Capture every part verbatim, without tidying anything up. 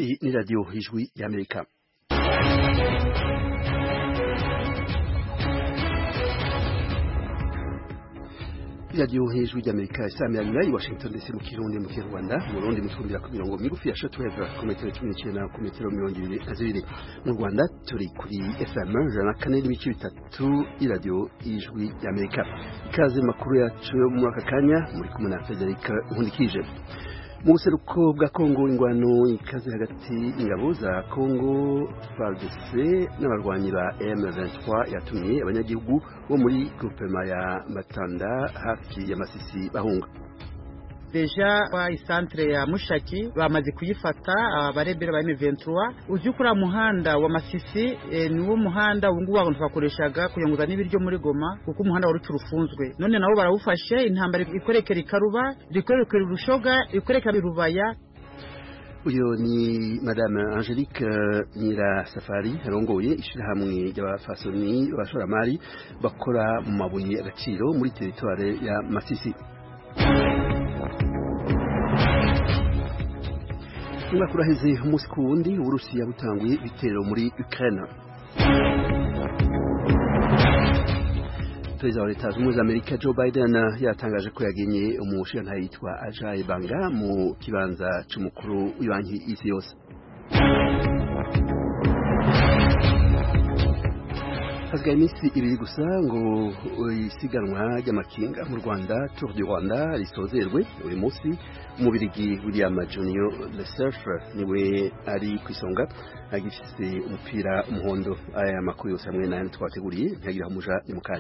Iyi ni radiyo y'ijwi y'Amerika. radiyo y'ijwi y'Amerika isamirana i Washington D C mu Kirundi mu Kinyarwanda mu Burundi mutwumvira ku mirongo migufi ya shortwave ku metero cumi n'icyenda ku metero mirongo ibiri na zibiri. Mu Rwanda turi kuri F M ijana na kane n'ibice bitatu y'iradiyo y'ijwi y'Amerika. Ikaze makuru yacu yo muri aka kanya muri kumwe na Frederic Nkundikije. Mu buseruko bwa Kongo ingwano ikaze hagati y'ingabo za Kongo F A R D C n'abarwanyi ba M vingt-trois yatumye abanyagihugu bo muri groupement ya Matanda hafi ya Masisi bahunga. Deja wa isantre ya Mushaki bamaze kuyifata abarebera ba M vingt-trois uzi kuri muhanda wa Masisi e, niwo muhanda ubungu abantu twakoreshaga kuyunguza n'ibiryo muri Goma kuko umuhanda wari turufunzwe none nabo barawufashe intambara ikorekera ikaruba ikorekera urushoga ikorekera irubaya. Uyo ni Madame Angelique Nyira Safari arongoye ishirahamwe ry'abafasoni b'abashoramari bakora mu mabuye agaciro muri territoire ya Masisi. Umwaka uraheze umunsi ku wundi Uburusiya butanguye ibitero muri Ukraine. Perezida wa Leta Zunze Ubumwe za Amerika Joe Biden yatangaje ko yagenye umushinga yitwa Ajay Banga mu kibanza c'umukuru w'ibanki y'isi yose. Hasigaye iminsi ibiri gusa ngo isiganwa ry'amakinga mu Rwanda Tour du Rwanda risozerwe uyu munsi. Umubirigi William Junior Lesurf niwe ari kwisonga agifise umupira umuhondo. Aya makuru yose hamwe n'ayandi twateguriye ntiyagira umuja ni mukanya.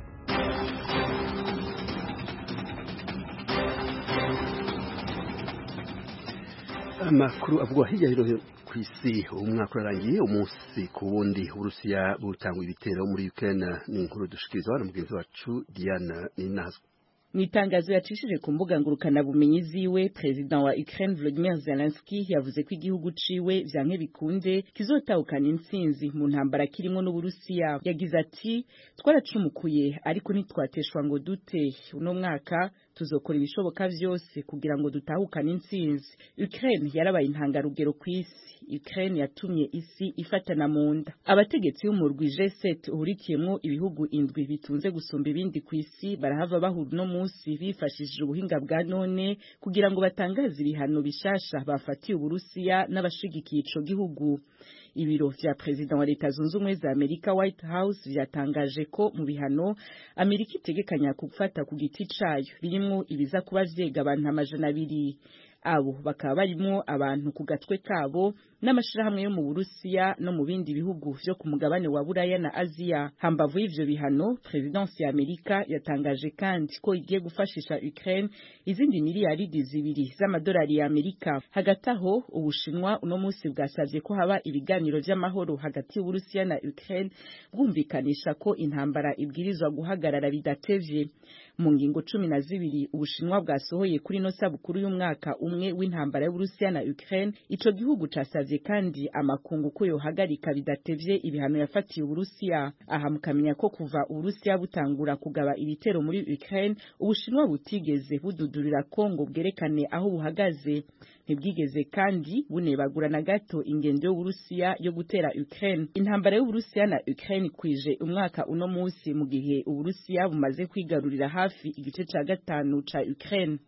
Amakuru avugwa hirya no ku isi umwaka urarangiye umunsi ku wundi Uburusiya butanga ibitero muri Ukraine. Ni inkuru dushikirizwa na mugenzi wacu Diana Ninazwe. Mwitangazo yacishije ku mbuga ngurukana bumenyi ziwe President wa Ukraine Volodymyr Zelensky yavuze ko igihugu ciwe vyanke bikunde kizotahukana intsinzi mu ntambara kirimo n'Uburusiya. Yagize ati twaracumukuye ariko ntitwateshwa ngo dute uno mwaka tuzokora ibishoboka vyose kugira ngo dutahukane intsinzi. Ukraine yarabaye intangarugero kw'isi. Ukraine yatumye isi ifatana mu nda. Abategetsi b'umurwi G sept uhurikiyemwo ibihugu indwi bitunze gusumba ibindi kw'isi barahava bahura no munsi bifashishije ubuhinga bwa none kugira ngo batangaze ibihano bishasha bafatiye Uburusiya n'abashigikiye ico gihugu. Ibiro vya President wa Leta Zunze Ubumwe za Amerika White House vyatangaje ko mu bihano Amerika itegekanya gufata ku giti cayo birimwo ibiza kuba vyega abantu amajana abiri. Abo bakaba barimo abantu ku gatwe kabo n'amashirahamwe yo mu Burusiya no mu bindi bihugu vyo ku mugabane wa Buraya na Aziya. Hambavu y'ivyo bihano Presidency ya Amerika yatangaje kandi ko igiye gufashisha Ukraine izindi miliyaridi zibiri z'amadolari ya Amerika. Hagati aho Ubushinwa uno munsi bwasavye ko haba ibiganiro vy'amahoro hagati y'Uburusiya na Ukraine bwumvikanisha ko intambara ibwirizwa guhagarara bidatevye. Mu ngingo cumi na zibiri Ubushinwa bwasohoye kuri no sabukuru y'umwaka umwe w'intambara y'Uburusiya na Ukraine. Ico gihugu casavye kandi amakungu ko yohagarika bidatevye ibihano yafatiye Uburusiya. Aha mukamenya ko kuva Uburusiya butangura kugaba ibitero muri Ukraine Ubushinwa butigeze bududurira Kongo bwerekane aho buhagaze. Ntibwigeze kandi bunebagura na gato ingendo y'Uburusiya yo gutera Ukraine. Intambara y'Uburusiya na Ukraine kwije umwaka uno munsi mu gihe Uburusiya bumaze kwigarurira hafi igice ca gatanu ca Ukraine.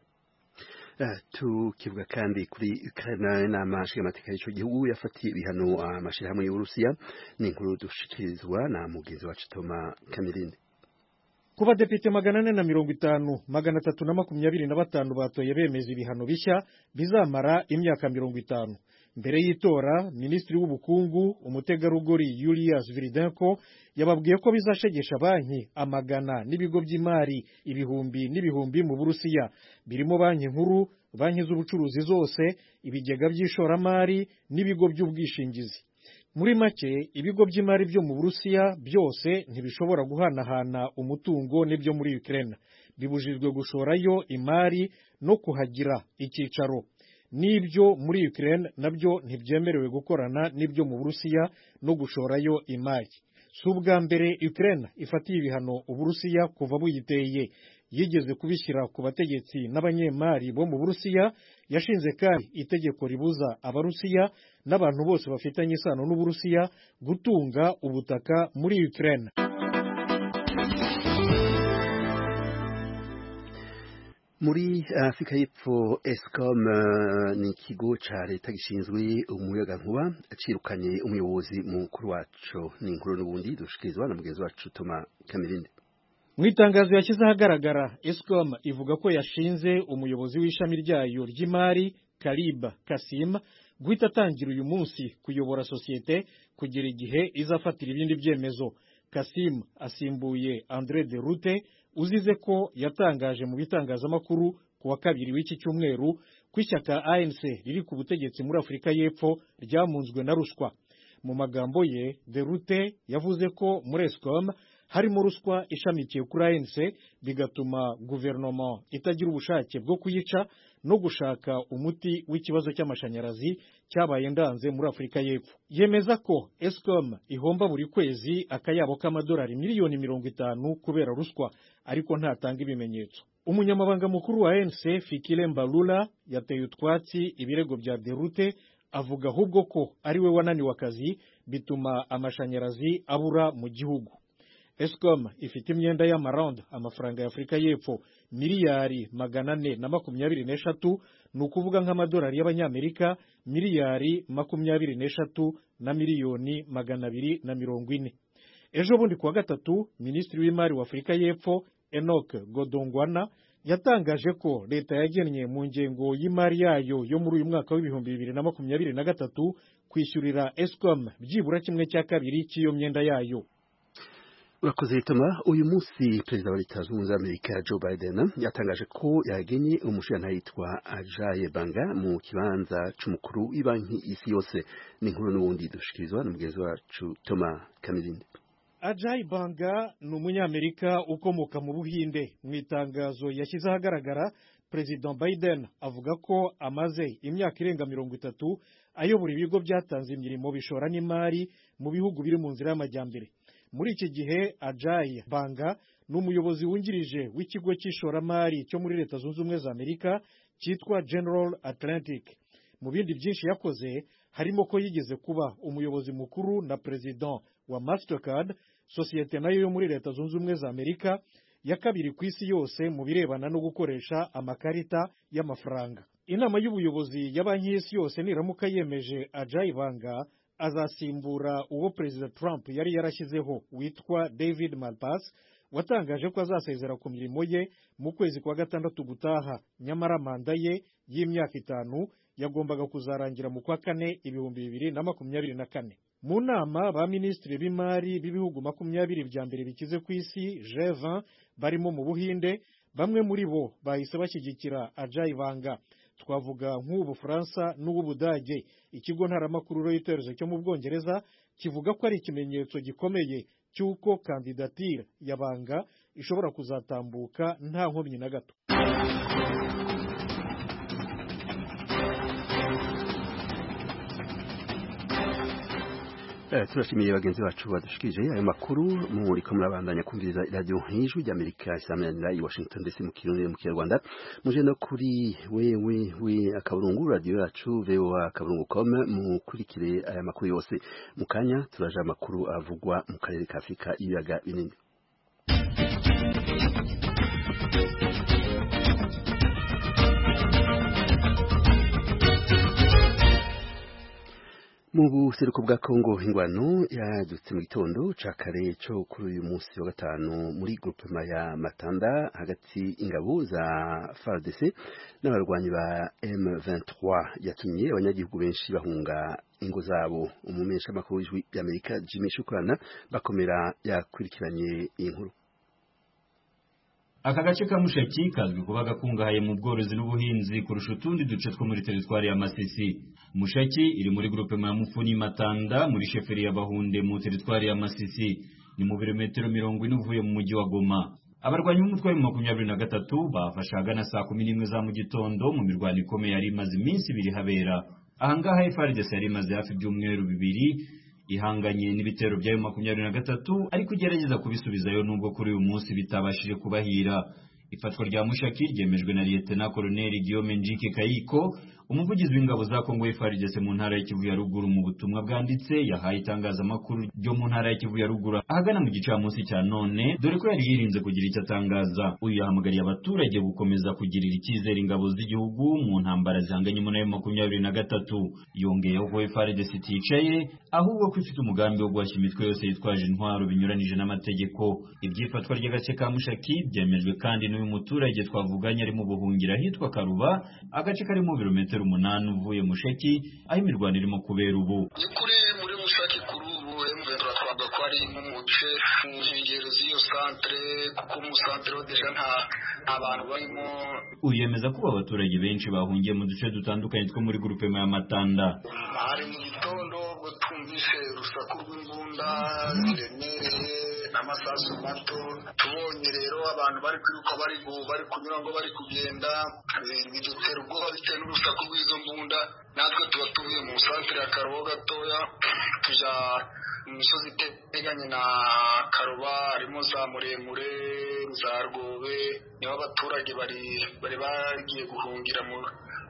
Tukivuga kandi kuri Ukraine n'amashira amateka y'ico gihugu yafatiye ibihano amashirahamwe y'Uburusiya. Ni inkuru dushikirizwa na mugenzi wacu Toma Kamirindi. Kuba depite magana ane na mirongo itanu magana atatu na makumyabiri na batanu batoye bemeza ibihano bishya bizamara imyaka mirongo itanu. Mbere y'itora Minisitiri w'ubukungu umutegarugori Yulia Sviridenko yababwiye ko bizashegesha banki amagana n'ibigo by'imari ibihumbi n'ibihumbi mu Burusiya birimo banki nkuru, banki z'ubucuruzi zose, ibigega by'ishoramari n'ibigo by'ubwishingizi. Muri make ibigo by'imari byo mu Burusiya byose ntibishobora guhanahana umutungo n'ibyo muri Ukraine. Bibujijwe gushorayo imari no kuhagira icyicaro. Nibyo muri Ukraine nabyo ntibyemerewe gukorana nibyo mu Burusiya no gushorayo imari. Subwa mbere Ukraine ifatiye ibihano Uburusiya kuva buyiteye. yigeze kubishyira ku bategetsi n'abanyemari bo mu Burusiya. Yashinze kandi itegeko ribuza Abarusiya n'abantu bose bafitanye isano n'Uburusiya gutunga ubutaka muri Ukraine. Muri Afrika y'Epfo Eskom uh, ni ikigo ca leta gishinzwe umuyagankuba acirukanye umuyobozi mukuru wacu. Ni inkuru n'ubundi dushikirizwa na mugenzi wacu Toma Kamirindi. Mu itangazo yashyize ahagaragara, Eskom ivuga ko yashinze umuyobozi w'ishami ryayo ry'imari Kariba Kasim guhita atangira uyu munsi kuyobora sosiyete kugira igihe izafatira ibindi byemezo. Kasim asimbuye Andre de Rute uzize ko yatangaje mu bitangazamakuru kuwa kabiri w'iki cyumweru kw'ishyaka A N C riri ku butegetsi muri Afrika y'Epfo ryamunzwe na ruswa. Mu magambo ye, de Rute yavuze ko muri Eskom harimo ruswa ishamikiye kuri A N C bigatuma guverinoma itagira ubushake bwo kuyica no gushaka umuti w'ikibazo cy'amashanyarazi cyabaye ndanze muri Afrika y'Epfo. Yemeza ko Eskom ihomba buri kwezi akayabo k'amadolari miliyoni mirongo itanu kubera ruswa, ariko ntatanga ibimenyetso. Umunyamabanga mukuru wa A N C Fikile Mbalula yateye utwatsi ibirego bya de Rute, avuga ahubwo ko ari we wananiwe akazi bituma amashanyarazi abura mu gihugu. Eskom ifite imyenda y'amaranda amafaranga ya Afrika y'Epfo miliyari magana ane na makumyabiri n'eshatu, ni ukuvuga nk'amadolari y'abanyamerika miliyari makumyabiri n'eshatu na miliyoni magana abiri na mirongo ine. Ejo bundi kuwa gatatu, minisitiri w'imari wa Afrika y'Epfo Enoch Godongwana yatangaje ko leta yagennye mu ngengo y'imari yayo yo muri uyu mwaka w'ibihumbi bibiri na makumyabiri na gatatu kwishyurira Eskom byibura kimwe cya kabiri cy'iyo myenda yayo. Urakoze Toma. Uyu munsi Perezida wa Leta Zunze Ubumwe za Amerika Joe Biden yatangaje ko yagenye umushinga yitwa Ajay Banga mu kibanza c'umukuru w'ibanki isi yose. Ni inkuru n'ubundi dushikirizwa na mugenzi wacu Toma Kamirindi. Ajay Banga ni umunyamerika ukomoka mu Buhinde. Mu itangazo yashyize ahagaragara, Perezida Biden avuga ko amaze imyaka irenga mirongo itatu ayobora ibigo byatanze imirimo bishora n'imari mu bihugu biri mu nzira y'amajyambere. Muri iki gihe Ajay Banga ni umuyobozi wungirije w'ikigo cy'ishoramari cyo muri Leta Zunze Ubumwe za Amerika cyitwa General Atlantic. Mu bindi byinshi yakoze harimo ko yigeze kuba umuyobozi mukuru na President wa Mastercard, sosiyete nayo yo muri Leta Zunze Ubumwe za Amerika ya kabiri ku isi yose mu birebana no gukoresha amakarita y'amafaranga. Inama y'ubuyobozi ya banki y'isi yose niramuka yemeje Ajay Banga, azasimbura uwo Perezida Trump yari yarashyizeho witwa David Malpass, watangaje ko azasezera ku mirimo ye mu kwezi kwa gatandatu gutaha. Nyamara manda ye y'imyaka itanu yagombaga kuzarangira mu kwa kane ibihumbi bibiri na makumyabiri na kane. Mu nama ba minisitiri b'imari b'ibihugu makumyabiri bya mbere bikize ku isi G vingt barimo mu Buhinde, bamwe muri bo bahise bashyigikira Ajay Banga. Twavuga nk'Ubufaransa n'Ubudage. Ikigo ntaramakuru Reuters cyo mu Bwongereza kivuga ko ari ikimenyetso gikomeye cy'uko kandidatire ya Banga ishobora kuzatambuka nta nkomyi na gato. Eh, turashimiye bagenzi bacu badushikije ayo makuru muri ko murabandanya kumviriza radio Ijwi ry'Amerika isamanira i Washington D C mu Kirundi mu Kinyarwanda. Muje no kuri wewe we akaburungu radio yacu V O A akaburungu point com mukurikire aya makuru yose. Mukanya turaje amakuru avugwa mu karere ka Afrika ibiyaga binini. Mu buseruko bwa Kongo ingwano yadutse mu gitondo ca kare cyo kuri uyu munsi wa gatanu muri groupement ya Matanda hagati ingabo za F A R D C n'abarwanyi ba M vingt-trois yatumye abanyagihugu benshi bahunga ingo zabo. Umumesha makuru w'Ijwi ry'Amerika Jimmy Shukrana bakomera yakurikiranye inkuru. Aka gace ka Mushaki kazwi kuba gakungahaye mu bworozi n'ubuhinzi kurusha utundi duce two muri teritwari ya Masisi. Mushaki iri muri groupement ya Mufuni Matanda muri sheferi ya Bahunde mu teritwari ya Masisi, ni mu birometero mirongo ine uvuye mu mujyi wa Goma. Abarwanyi b'umutwe wa makumyabiri na gatatu bafashaga na saa kumi n'imwe za mu gitondo mu mirwano ikomeye yari imaze iminsi ibiri habera. Ahangaha F A R D C yari imaze hafi by'umweru bibiri ihanganye n'ibitero bya makumyabiri na gatatu ariko ugerageza kubisubizayo nubwo kuri uyu munsi bitabashije kubahira. Ifatwa rya Mushaki ryemejwe na Lieutenant Colonel Guillaume Njike Kayiko, umuvugizi w'ingabo za Kongo F A R D C mu ntara ya Kivu ya ruguru. Mu butumwa bwanditse yahaye itangazamakuru ryo mu ntara ya Kivu ya ruguru ahagana mu gicamunsi cya none, dore ko yari yirinze kugira icyo atangaza. Uyu yahamagariye abaturage gukomeza kugirira icyizere ingabo z'igihugu mu ntambara zihanganye mu makumyabiri na gatatu. Yongeyeho ko F A R D C iticaye ahubwo ko ifite umugambi wo guhashya imitwe yose yitwaje intwaro binyuranije n'amategeko. Ibyifatwa ry'agace ka Mushaki byemejwe kandi n'uyu muturage twavuganye ari mu buhungira hitwa Karuba, agace kari mu birometero umunani uvuye Mushaki, aho imirwano irimo kubera ubu. Kuri muri Mushaki kuri ubu emvendura twavuga ko ari mu duce mu nkengero z'iyo centre, kuko mu centre deja nta abantu barimo. Uyemeza ko abaturage benshi bahungiye mu duce dutandukanye two muri groupe ya Matanda. Hari mu gitondo ubwo twumvise urusaku rw'imbunda ziremereye n'amasasu mato, tubonye rero abantu bari kwiruka bari bari kunyura ngo bari kugenda, bidutera ubwoba bitewe n'urusaku rw'izo mbunda. Natwe tuba tuvuye mu centre ya Karuba gatoya tuja mu misozi iteganye na Karuba, harimo za Muremure, za Rwobe, niho abaturage bari bari bagiye guhungira mu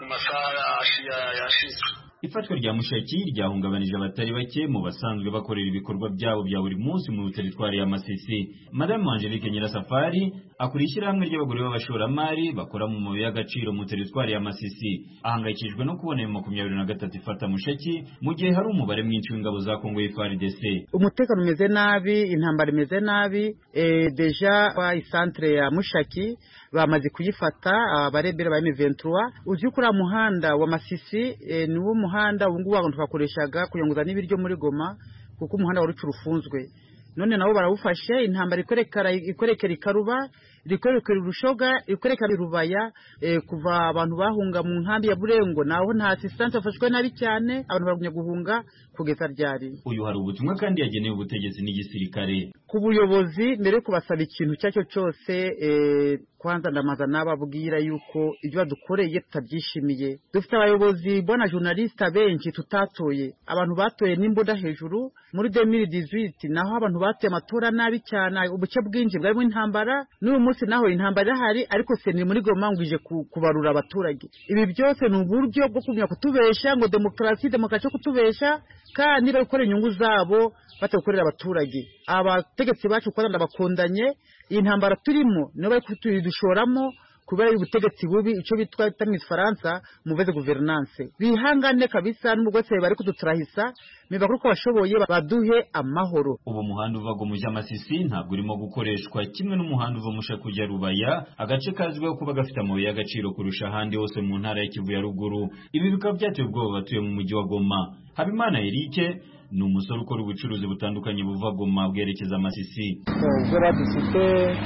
masaha yashize. Ifatwa rya Mushaki ryahungabanije abatari bake mu basanzwe bakorera ibikorwa byabo bya buri munsi mu teritwari ya Masisi. Madame Angelique Nyirasafari akuriye ishyirahamwe ry'abagore b'abashoramari bakora mu mabuye y'agaciro mu teritwari ya Masisi, ahangayikishijwe no kubona mu makumyabiri na gatatu ifata Mushaki mu gihe hari umubare mwinshi w'ingabo za Kongo F A R D C. Umutekano umeze nabi, intambara imeze nabi, eh, deja wa isantre ya Mushaki bamaze kuyifata abarebera ba M vingt-trois. Uzi kuri muhanda wa Masisi e, ni wo muhanda ubungu wago twakoreshaga kuyongoza n'ibiryo muri Goma, kuko umuhanda wari urufunzwe. None nabo barawufashe, intambara ikorekera ikorekera Karuba, ikorekera Rushoga, ikorekera Rubaya, e, kuva abantu bahunga mu nkambi ya Burengo naho nta assistance afashwe nabi cyane, abantu baragumye guhunga kugeza ryari. Uyu hari ubutumwa kandi yagenewe ubutegetsi n'igisirikare ku buyobozi mbere kubasaba ikintu cyacyo cyose. e, Kwanza ndamaza nababwira yuko ibyo badukoreye tutabyishimiye. Dufite abayobozi bona journaliste benshi tutatoye, abantu batoye n'imboda hejuru muri deux mille dix-huit, naho abantu batoye amatora nabi cyane, ubuce bwinshi bwarimo intambara. N'uyu munsi naho intambara hari, ariko se ni muri Goma ngwije kubarura abaturage. Ibi byose ni uburyo bwo kumya kutubesha ngo demokrasi demokrasi kutubesha, kandi bakora inyungu zabo batakorera abaturage. Abategetsi bacu kwa ndabakondanye, iyi ntambara turimo niyo bari kutudushoramo kubera ubutegetsi bubi, ico bitwa tamwe Faransa muveze gouvernance. Bihangane kabisa n'umugose bari kudutrahisa, meba kuko bashoboye baduhe amahoro. Ubu muhanda uva go muja Masisi ntabwo urimo gukoreshwa kimwe n'umuhanda uva musha kujya Rubaya, agace kazwiho kuba gafite amabuye y'agaciro kurusha ahandi hose mu ntara ya Kivu ya ruguru. Ibi bikaba byateye ubwoba batuye mu mujyi wa Goma. Habimana Eric ni umusore ukora ubucuruzi butandukanye buva Goma bwerekeza Masisi. Ubwo badufite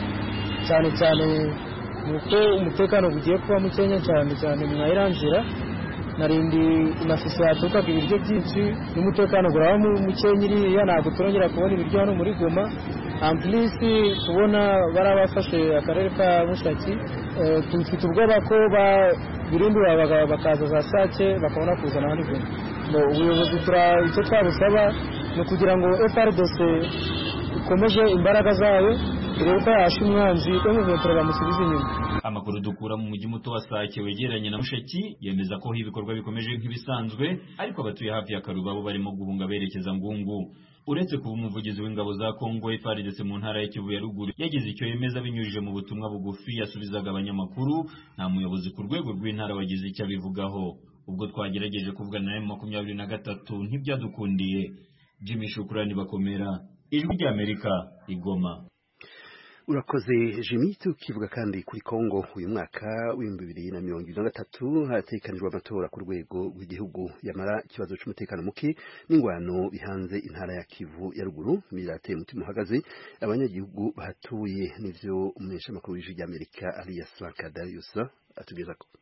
cyane cyane nuko umutekano bugiye kuba mukenya cyane cyane mwayirangira, narindi Masisi yatuka ibiryo byinshi n'umutekano guraba mukenyiri ya ntabwo turongera kubona ibiryo hano muri Goma. Amplisi tubona barabafashe akarere ka Mushaki, tufite ubwoba ko ba birindura bakaza za Sake bakabona kuzana hano Goma. Ubuyobozi tura icyo twabusaba no kugira ngo F A R D C ikomeje imbaraga zayo, rero yasha umwanzi emuventuro bamusubiza inyuma. Amakuru dukura mu mujyi muto wa Sake wegeranye na Mushaki yemeza ko ibikorwa bikomeje nk'ibisanzwe, ariko abatuye hafi ya Karuba bo barimo guhunga berekeza Ngungu. Uretse kuba umuvugizi w'ingabo za Kongo F A R D C mu ntara ya Kivu ya ruguru yagize icyo yemeza binyujije mu butumwa bugufi yasubizaga abanyamakuru, nta muyobozi ku rwego rw'intara wagize icyo abivugaho. Ubwo twagerageje kuvugana na makumyabiri na gatatu ntibyadukundiye. Jimmy Shukrani Bakomera, Ijwi ry'Amerika, Igoma. Urakoze Jimmy. Tukivuga kandi kuri Kongo, uyu mwaka w'ibihumbi bibiri na mirongo ibiri na gatatu hatekanijwe amatora ku rwego rw'igihugu yamara ikibazo cy'umutekano muke n'ingwano bihanze intara ya Kivu ya ruguru birateye umutima uhagaze abanyagihugu bahatuye. Nivyo umunyeshamakuru w'Ijwi ry'Amerika Alias Sankadarius atugeza ko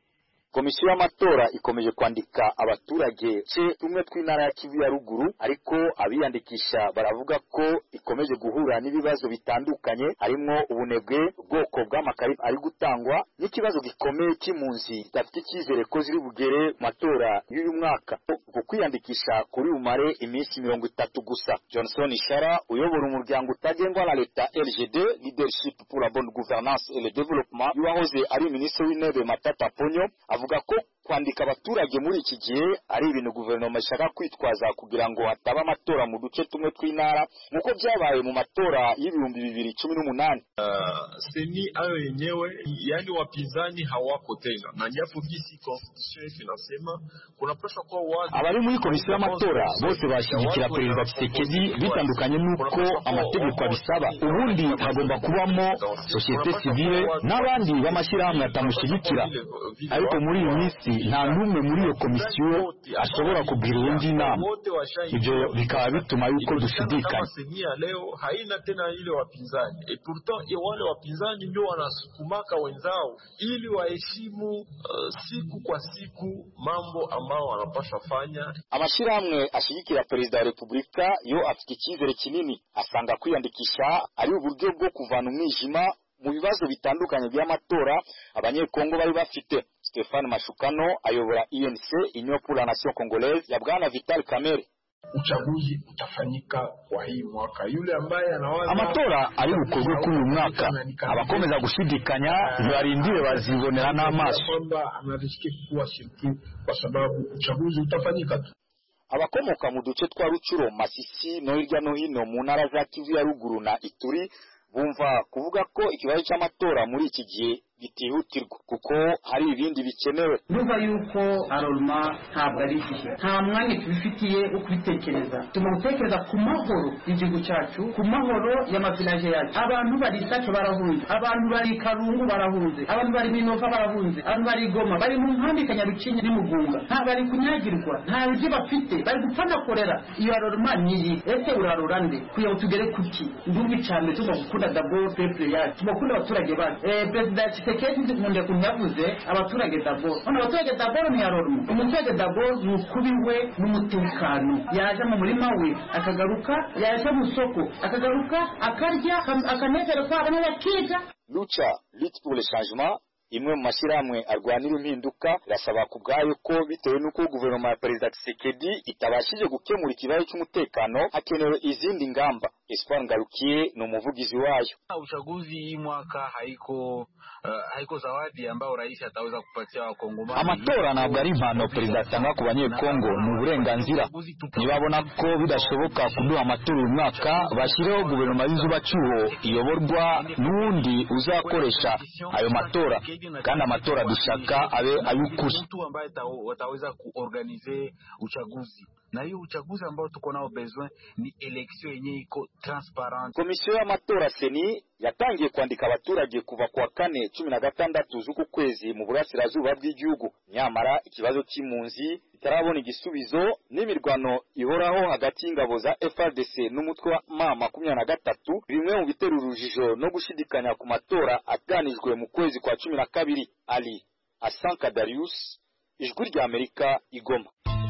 Komisiyo y'amatora ikomeje kwandika abaturage ce tumwe tw'intara ya Kivu ya ruguru, ariko abiyandikisha baravuga ko ikomeje guhura n'ibibazo bitandukanye, harimo ubunebwe, ubwoko bw'amakarita ari gutangwa, n'ikibazo gikomeye cy'impunzi zidafite icyizere ko ziri bugere matora y'uyu mwaka, ku kwiyandikisha kuri umare iminsi mirongo itatu gusa. Johnson Ishara uyobora umuryango utagengwa na leta L G D, Leadership pour la bonne gouvernance et le développement, yuwahoze ari minisitiri w'intebe Matata Ponyo, avuga ko kwandika abaturage muri iki gihe ari ibintu guverinoma ishaka kwitwaza kugira ngo hataba amatora mu duce tumwe tw'intara nkuko byabaye mu matora y'ibihumbi bibiri cumi n'umunani. Uh, seni ayo yenyewe yani wapinzani hawako tena na japo kisi constitution inasema kunapaswa kwa wazi. Abari muri komisiyo y'amatora bose bashyigikira perezida Tshisekedi bitandukanye nuko amategeko abisaba. Ubundi hagomba kubamo societe civile n'abandi b'amashyirahamwe atamushyigikira, ariko muri iyi minsi nta numwe muri iyo komisiyo ashobora kubwira undi inama. Ibyo bikaba bituma yuko dushidikanya. Leo haina tena ile wapinzani et pourtant wale wapinzani ndio wanasukumaka wenzao ili waheshimu uh, siku kwa siku mambo ambao wanapaswa fanya. Amashyirahamwe ashigikira perezida wa Repubulika yo afite icyizere kinini, asanga kwiyandikisha ari uburyo bwo kuvana umwijima mu bibazo bitandukanye by'amatora abanyekongo bari bafite. Stéphane Mashukano ayobora I N C, Union pour la Nation Congolaise ya Bwana Vital Kamerhe. Uchaguzi utafanyika kwa hii mwaka. Yule ambaye anawaza amatora ari bukorwe kuri uyu mwaka, abakomeza gushidikanya barindire bazibonera n'amaso kwamba anarishike kuwa shiriki kwa sababu uchaguzi utafanyika tu. Abakomoka mu duce twa Rucuro, Masisi no hirya no hino mu ntara za Kivu ya ruguru na Ituri bumva kuvuga ko ikibazo cy'amatora muri iki gihe gitihutirwa kuko hari ibindi bikenewe. Nuba yuko arolma ntabwo ari igihe, nta mwanya tubifitiye ukubitekereza. Tumutekereza ku mahoro y'igihugu cyacu, ku mahoro y'amavilaje yacu. Abantu bari Sake barahunze, abantu bari Karungu barahunze, abantu bari Minova barahunze, abantu bari Goma, bari mu nkambi Kanyarucinya n'Imugunga, nta bari kunyagirwa, nta byo bafite, bari gupfana korera. Iyo arolma niyi ese urarora nde kuyo tugere kuki? Ndumbi cyane tuba gukunda d'abord peuple yacu, tubakunda abaturage bacu. Eh president Tshisekedi nkunde kunyavuze abaturage d'abord. Ono abaturage d'abord ni arolma. Umuturage d'abord nukubiwe n'umutekano. Yaje mu murima we akagaruka, yaje mu soko akagaruka, akarya akanezero kwa abana bakiga. Lucha Lutte pour le changement, imwe mu mashyirahamwe arwanira impinduka, irasaba ku bwayo ko bitewe n'uko guverinoma ya perezida Tshisekedi itabashije gukemura ikibazo cy'umutekano hakenewe izindi ngamba. Espoir Ngarukiye ni umuvugizi wayo. Uchaguzi hii mwaka haiko uh, haiko zawadi ambao rais ataweza kupatia wakongomani. Amatora ntabwo ari impano perezida atanga ku banyekongo, ni uburenganzira. Nibabona ko bidashoboka kuduha amatora uyu mwaka, bashyireho guverinoma y'inzubacyuho iyoborwa n'undi uzakoresha ayo matora, kandi amatora dushaka abe ay'ukuri. Mtu ambaye wataweza kuorganize uchaguzi, na hiyo uchaguzi ambao tuko nao besoin ni election yenye iko transparent. Komisiyo y'amatora Seni yatangiye kwandika abaturage kuva kwa kane cumi na gatandatu z'uku kwezi mu burasirazuba bw'igihugu. Nyamara ikibazo cy'impunzi itarabona igisubizo n'imirwano ihoraho hagati y'ingabo za F A R D C n'umutwe wa M makumyabiri na gatatu, bimwe mu bitera urujijo no gushidikanya ku matora aganijwe mu kwezi kwa cumi na kabiri. Ali Asanka Darius, Ijwi rya Amerika, Igoma.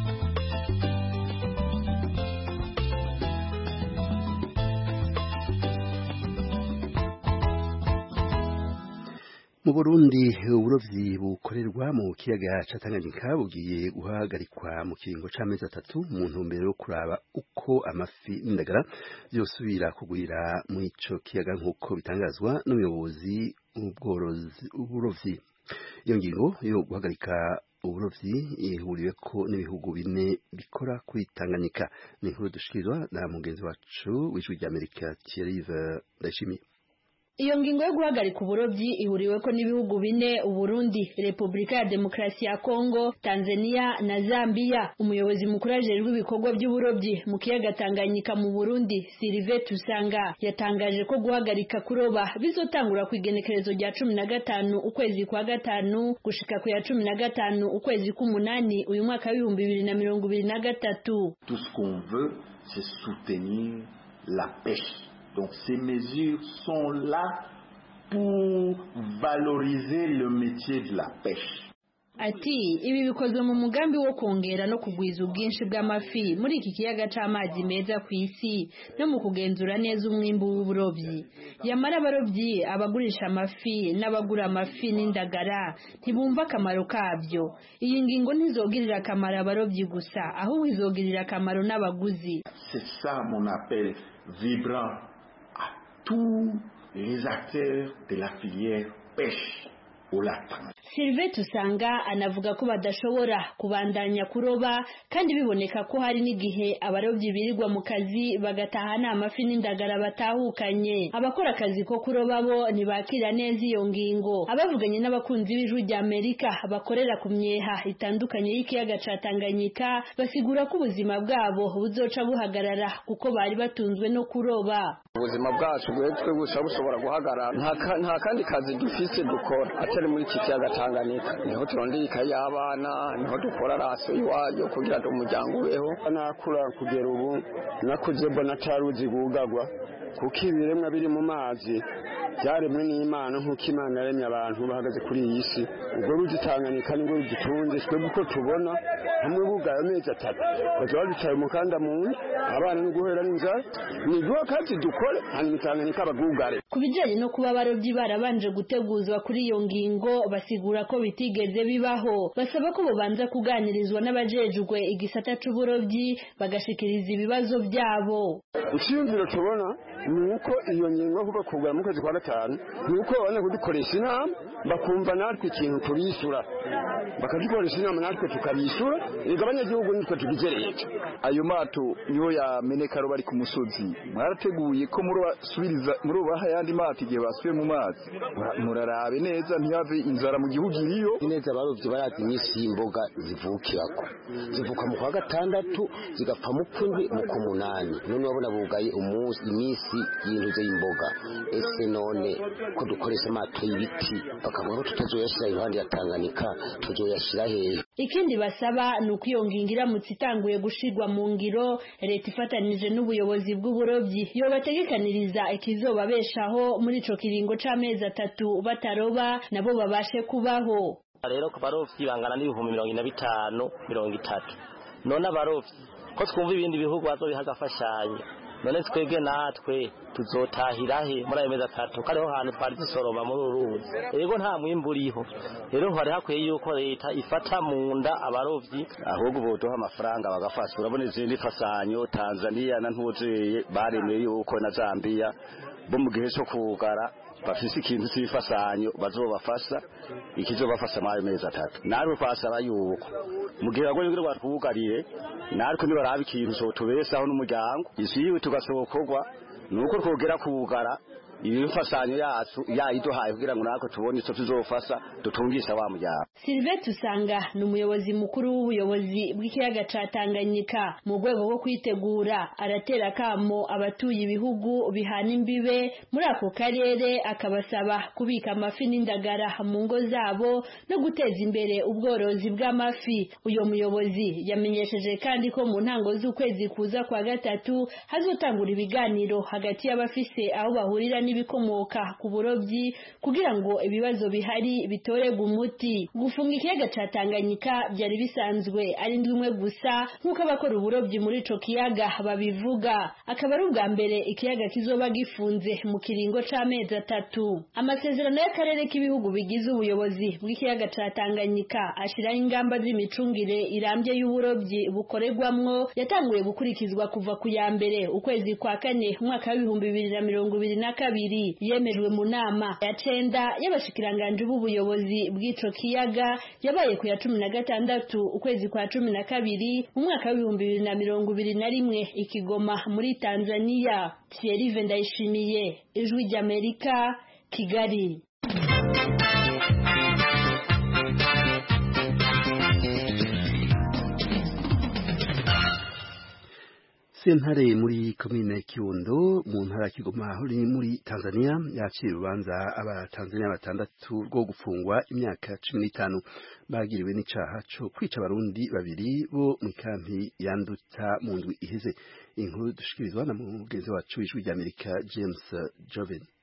Mu Burundi uburovyi bukorerwa mu kiyaga ca Tanganyika bugiye guhagarikwa mu kiringo c'amezi atatu mu ntumbero yo kuraba uko amafi n'indagara byosubira kugwira mu ico kiyaga nk'uko bitangazwa n'umuyobozi w'ubworozi uburovyi. Iyo ngingo yo guhagarika uburovyi ihuriweko n'ibihugu bine bikora kuri Tanganyika. Ni inkuru dushikirizwa na mugenzi wacu w'Ijwi rya Amerika Thierry Ndayishimiye. Iyo ngingo yo guhagarika uburovyi ihuriweko n'ibihugu bine: Uburundi, Republika ya Demokrasi ya Kongo, Tanzania na Zambia. Umuyobozi mukuru ajejwe ibikorwa by'uburovyi mu kiyaga Tanganyika mu Burundi, Sylvain Tusanga, yatangaje ko guhagarika kuroba bizotangura ku igenekerezo rya cumi na gatanu ukwezi kwa gatanu gushika ku ya cumi na gatanu ukwezi k'umunani uyu mwaka w'ibihumbi bibiri na mirongo ibiri na gatatu. Tout ce qu'on veut, c'est soutenir la pêche. Donc ces mesures sont là pour valoriser le métier de la pêche. ati ibi bikozwe mu mugambi wo kongera no kugwiza ubwinshi bw'amafi muri iki kiyaga c'amazi meza ku isi no mu kugenzura neza umwimbu w'uburobyi. Yamara abarobyi, abagurisha amafi n'abagura amafi n'indagara ntibumva akamaro kabyo. Iyi ngingo ntizogirira akamaro abarobyi gusa, ahubwo izogirira akamaro n'abaguzi. C'est ça mon appel vibrant à tous les acteurs de la filière pêche. Sylvain Tusanga anavuga ko badashobora kubandanya kuroba kandi biboneka ko hari n'igihe abarobyi birirwa mu kazi bagataha nta mafi n'indagara batahukanye. Abakora akazi ko kuroba bo ntibakira neza iyo ngingo. Abavuganye n'abakunzi b'Ijwi rya Amerika bakorera ku myeha itandukanye y'ikiyaga ca Tanganyika basigura ko ubuzima bwabo buzoca buhagarara kuko bari batunzwe no kuroba. Ubuzima bwacu bwetwe gusa bushobora guhagarara nta kandi kazi dufise dukora atari muri iki kiyaga Tanganyika. Niho turondera ikayi y'abana, niho dukora raso iwayo kugira ngo umuryango ubeho. Nakura kugera ubu nakuze mbona ataruzi gugagwa kuko ibiremwa biri mu mazi byaremwe n'Imana nk'uko Imana yaremye abantu bahagaze kuri iyi si. Ubwo ruzi Tanganyika ni ngo rudutunze twebwe uko tubona hamwe bugaye amezi atatu bazaba ducaye umukanda mu nda abana no guhera n'inzara nibwo kazi dukore hanyuma Tanganyika bagugare. Ku bijyanye no kuba abarobyi barabanje guteguzwa kuri iyo ngingo basigura ko bitigeze bibaho. Basaba ko bobanza kuganirizwa n'abajejwe igisata c'uburobyi bagashikiriza ibibazo byabo. Icyumviro tubona ni uko iyo ngingo kuba kugura mu kwezi kwa gatanu ni uko babona kudukoresha inama bakumva natwe ikintu turishyura bakadukoresha inama natwe tukabishyura igabanya igihugu nitwe tubizereye. Ayo mato niyo yameneka bari ku musozi mwarateguye ko murubasubiriza murubaha yandi mato igihe basubiye mu mazi murarabe neza ntiyave inzara mu gihugu iriyo neza. Abarovyi barazi imisi y'imboga zivukirako zivuka mu kwa gatandatu zigapfa mu kwindwi mu kumunani none wabona bugaye umunsi imisi y'intuze y'imboga. Ese none ko dukoresha amato y'ibiti bakavuga ko tutazoyashira iruhande ya Tanganyika tuzoyashira hehe? Ikindi basaba ni uko iyo ngingo iramutse itanguye gushirwa mu ngiro leta ifatanije n'ubuyobozi bw'uburobyi yo bategekaniriza ikizobabeshaho muri ico kiringo c'amezi atatu bataroba nabo babashe kubaho. Rero ku barovyi bangana n'ibihumbi mirongo ine na bitanu mirongo itatu. None abarovyi ko twumva ibindi bihugu bazobiha agafashanyo none twebwe natwe tuzotahira he muri ayo mezi atatu kariho hantu twari dusoroma muri uruzi ego nta mwimbu uriho. Rero hari hakwiye yuko leta ifata mu nda abarovyi ahubwo boduha amafaranga bagafasha. Urabona izindi fasanyo Tanzania na ntuzeye baremeye yuko na Zambia bo mu gihe cyo kugara bafise ikintu cy'ifasanyo bazobafasha ikizobafasha mu mezi atatu. Narwe fasaba yuko mugihe ngo ngire batwugarire nariko nibarabe ikintu cyo tubesaho n'umuryango isiwe tugasokorwa nuko twogera kugara iyo mfasanyo yacu yayiduhaye kugira ngo nako tubone ico tuzofasha dutungisha wa mujyana. Sylvain Tusanga ni umuyobozi mukuru w'ubuyobozi bw'ikiyaga ca Tanganyika. Mu rwego rwo kwitegura aratera kamo abatuye ibihugu bihana imbibe muri ako karere akabasaba kubika amafi n'indagara mu ngo zabo no guteza imbere ubworozi bw'amafi. Uyo muyobozi yamenyesheje kandi ko mu ntango z'ukwezi kuza kwa gatatu hazotangura ibiganiro hagati y'abafise aho bahurira n'ibikomoka ku burobyi kugira ngo ibibazo bihari bitorerwe umuti. Gufunga ikiyaga ca Tanganyika byari bisanzwe ari ndumwe gusa nk'uko abakora uburobyi muri ico kiyaga babivuga. Akaba ari ubwa mbere ikiyaga kizoba gifunze mu kiringo c'amezi atatu. Amasezerano y'akarere k'ibihugu bigize ubuyobozi bw'ikiyaga ca Tanganyika ashiraho ingamba z'imicungire irambye y'uburobyi bukorerwamwo yatanguye gukurikizwa kuva ku ya mbere ukwezi kwa kane umwaka w'ibihumbi bibiri na mirongo ibiri na kabiri. Yemejwe mu nama ya cenda y'abashikiranganje b'ubuyobozi bw'ico kiyaga yabaye ku ya cumi na gatandatu ukwezi kwa cumi na kabiri umwaka w'ibihumbi bibiri na mirongo ibiri na rimwe i Kigoma muri Tanzania. Thierry Ndayishimiye, Ijwi ry'Amerika, Kigali. Sentare muri komine Kirundo mu ntara ya Kigoma hori muri Tanzania yaciye urubanza abatanzania batandatu rwo gufungwa imyaka cumi n'itanu bagiriwe n'icaha cyo kwica abarundi babiri bo mu kampi yanduta mu ndwi iheze. Inkuru dushikirizwa na mugenzi wacu w'Ijwi ry'Amerika James Joven.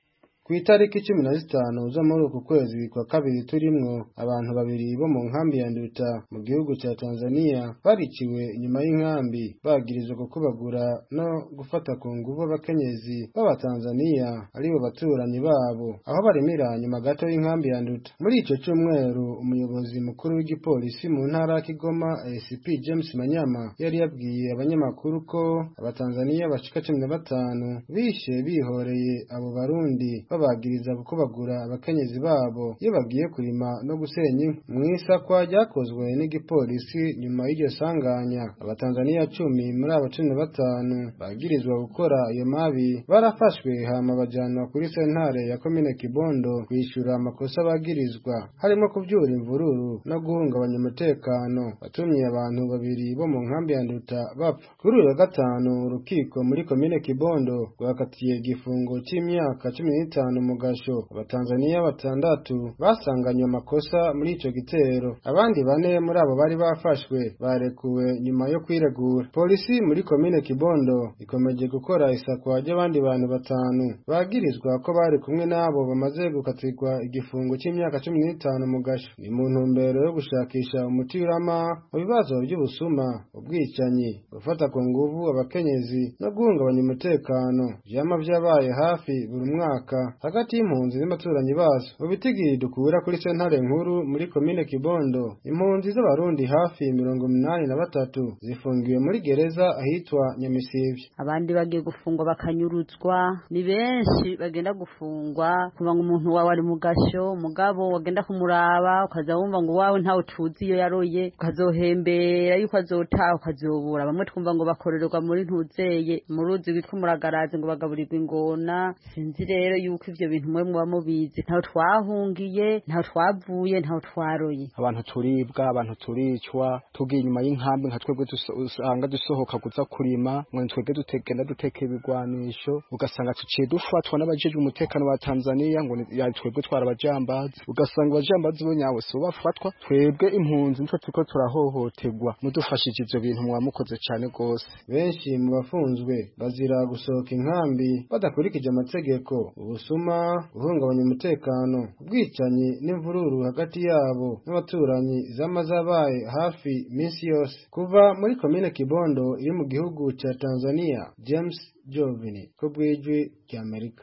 ku itariki cumi na zitanu zo muri uku kwezi kwa kabiri turimwo abantu babiri bo mu nkambi ya Nduta mu gihugu cya Tanzania bariciwe inyuma y'inkambi bagirizwa gukubagura no gufata ku nguvu abakenyezi b'Abatanzania aribo baturanyi babo aho barimira nyuma gato y'inkambi ya Nduta. Muri ico cyumweru umuyobozi mukuru w'igipolisi mu ntara ya Kigoma A C P James Manyama yari yabwiye abanyamakuru ko Abatanzania bashika cumi na batanu bishe bihoreye abo barundi babagiriza gukubagura abakenyezi babo iyo bagiye kurima no gusenya mu isakwa ryakozwe n'igipolisi nyuma y'iryo sanganya. Abatanzania cumi muri abo cumi na batanu bagirizwa gukora iyo mabi barafashwe hama bajanwa kuri sentare ya komine Kibondo kwishura amakosa bagirizwa harimo kuvyura imvururu no guhungabanya umutekano batumye abantu babiri bo mu nkambi ya Nduta bapfa. Kuri uyu wa gatanu urukiko muri komine Kibondo rwakatiye igifungo c'imyaka cumi n'itanu mu gasho Abatanzania batandatu basanganywe amakosa muri ico gitero. Abandi bane muri abo bari bafashwe barekuwe nyuma yo kwiregura. Polisi muri komine Kibondo ikomeje gukora isakwa ry'abandi bantu batanu bagirizwa ko bari kumwe nabo bamaze gukatirwa igifungo c'imyaka cumi n'itanu mu gasho. Ni mu ntumbero yo gushakisha umuti urama mu bibazo by'ubusuma, ubwicanyi, gufata ku nguvu abakenyezi no guhungabanya umutekano vyama vyabaye hafi buri mwaka hagati y'impunzi n'abaturanyi bazo. Mu bitigiri dukura kuri sentare nkuru muri komine Kibondo impunzi z'abarundi hafi mirongo umunani na batatu zifungiwe muri gereza ahitwa Nyamisivye. Abandi bagiye gufungwa bakanyurutswa ni benshi bagenda gufungwa kuva ngo umuntu wawe ari mu gasho mugabo wagenda kumuraba ukaza wumva ngo wawe ntawe tuzi iyo yaroye ukazohembera yuko azotaha ukazobura. Bamwe twumva ngo bakorerwa muri ntuzeye mu ruzi rwitwa Muragarazi ngo bagaburirwa ingona. Sinzi rero yuko ivyo bintu mwe muba mubizi. Ntaho twahungiye, ntaho twavuye, ntaho twaroye. Abantu turibwa, abantu turicwa, tugiye inyuma y'inkambi nka twebwe dusanga dusohoka kuza kurima ngo twebwe dutegenda duteka ibigwanisho ugasanga tuciye dufatwa n'abajejwe umutekano wa Tanzania ngo ya twebwe twarabajambazi ugasanga abajambazi bo nyawe so bafatwa twebwe impunzi nitwe tuko turahohoterwa. Mudufashije ivyo bintu mwamukoze cyane gose. Benshi mu bafunzwe bazira gusohoka inkambi badakurikije amategeko, ubusuma, guhungabanya umutekano, ubwicanyi n'imvururu hagati yabo n'abaturanyi zamazabaye hafi minsi yose. Kuva muri komine Kibondo iri mu gihugu ca Tanzania, James Jovini ko bwijwi rya Amerika.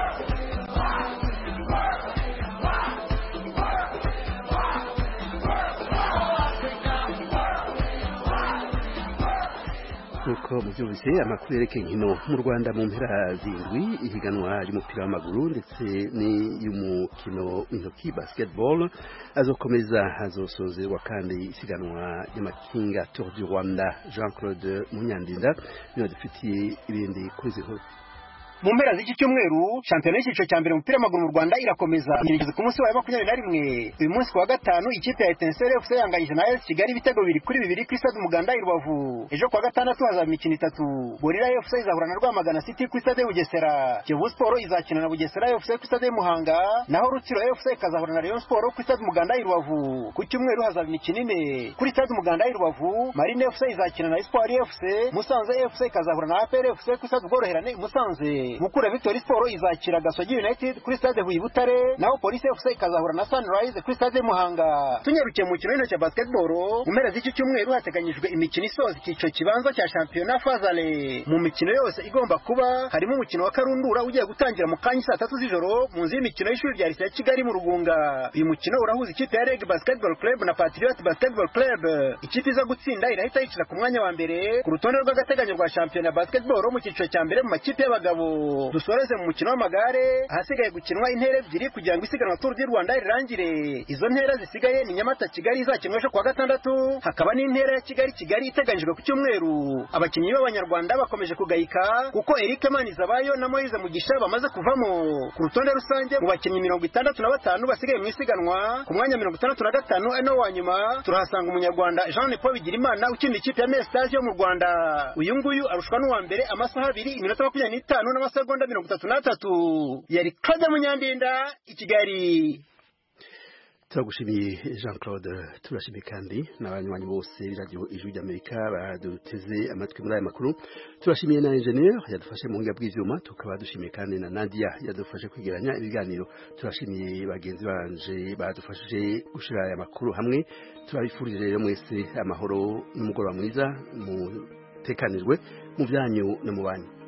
Nuko muvyumvise amakuru yerekeye inkino mu Rwanda mu mpera zindwi ihiganwa ry'umupira w'amaguru ndetse n'iy'umukino w'intoki basketball azokomeza hazosozerwa kandi isiganwa ry'amakinga Tour du Rwanda. Jean Claude Munyandinda niwe dufitiye ibindi kuri ziho. Mu mpera z'iki cyumweru shampiyona y'iciciro cya mbere umupira w'amaguru mu Rwanda irakomeza irigeze ku munsi wa makumyabiri na rimwe. Uyu munsi wa gatanu ikipe ya Etincelle F C yanganyije na A S Kigali ibitego bibiri kuri bibiri kuri stade Umuganda i Rubavu. Ejo kwa gatandatu hazaba imikino itatu. Gorilla F C izahura na Rwamagana City kuri stade Bugesera. Kiyovu Sport izakina na Bugesera F C kuri stade Muhanga, naho Rutsiro F C ikazahura na Rayon Sport kuri stade Umuganda i Rubavu. Ku cyumweru hazaba imikino ine. Kuri stade Umuganda i Rubavu Marine F C izakina na Espoir F C, Musanze F C ikazahura na A P R F C kuri stade Ubworoherane i Musanze. Mukura Victory Sport izakira Gasogi United kuri stade Huye Butare, naho Police F C ikazahura na Sunrise kuri stade Muhanga. Tunyarukiye mu mukino w'intoki cya basketball mu mpera z'iki cyumweru hateganyijwe imikino isoza icyiciro kibanza cya shampiyona Fazale. Mu mikino yose igomba kuba harimo umukino wa Karundura ugiye gutangira mu kanya saa tatu z'ijoro mu nzu y'imikino y'ishuri rya Lycée ya Kigali mu Rugunga. Uyu mukino urahuza ikipe ya Reg Basketball Club na Patriot Basketball Club. Ikipe iza gutsinda irahita yicira ku mwanya wa mbere ku rutonde rw'agateganyo rwa shampiyona basketball mu cyiciro cya mbere mu makipe y'abagabo. Dusoreze mu mukino w'amagare ahasigaye gukinwa intera ebyiri kugira ngo isiganwa Tour du Rwanda rirangire. Izo ntera zisigaye ni Nyamata Kigali izakinwa ejo kwa gatandatu, hakaba n'intera ya Kigali Kigali iteganyijwe ku cyumweru. Abakinnyi b'Abanyarwanda bakomeje kugayika kuko Eric Manizabayo na Moise Mugisha bamaze kuvamo ku rutonde rusange mu bakinnyi mirongo itandatu na batanu basigaye mu isiganwa. Ku mwanya mirongo itandatu na gatanu ano wa nyuma turahasanga Umunyarwanda Jean Paul Bigirimana ukina ikipe ya Mestage yo mu Rwanda. Uyu nguyu arushwa n'uwa mbere amasaha abiri iminota makumyabiri n'itanu n'amasegonda mirongo itatu n'atatu. Yari Claude Munyandinda i Kigali. turagushimiye Jean Claude turashimiye kandi n'abanywanyi bose b'iradiyo ijwi ry'Amerika baduteze amatwi muri aya makuru turashimiye na engineer yadufashe mu ngiga bw'ivyuma tukaba dushimiye kandi na Nadia yadufashe kwigeranya ibiganiro turashimiye bagenzi banje badufashije gushira aya makuru hamwe turabifurije rero mwese amahoro n'umugoroba mwiza mu tekanirwe mu byanyu no mu banyu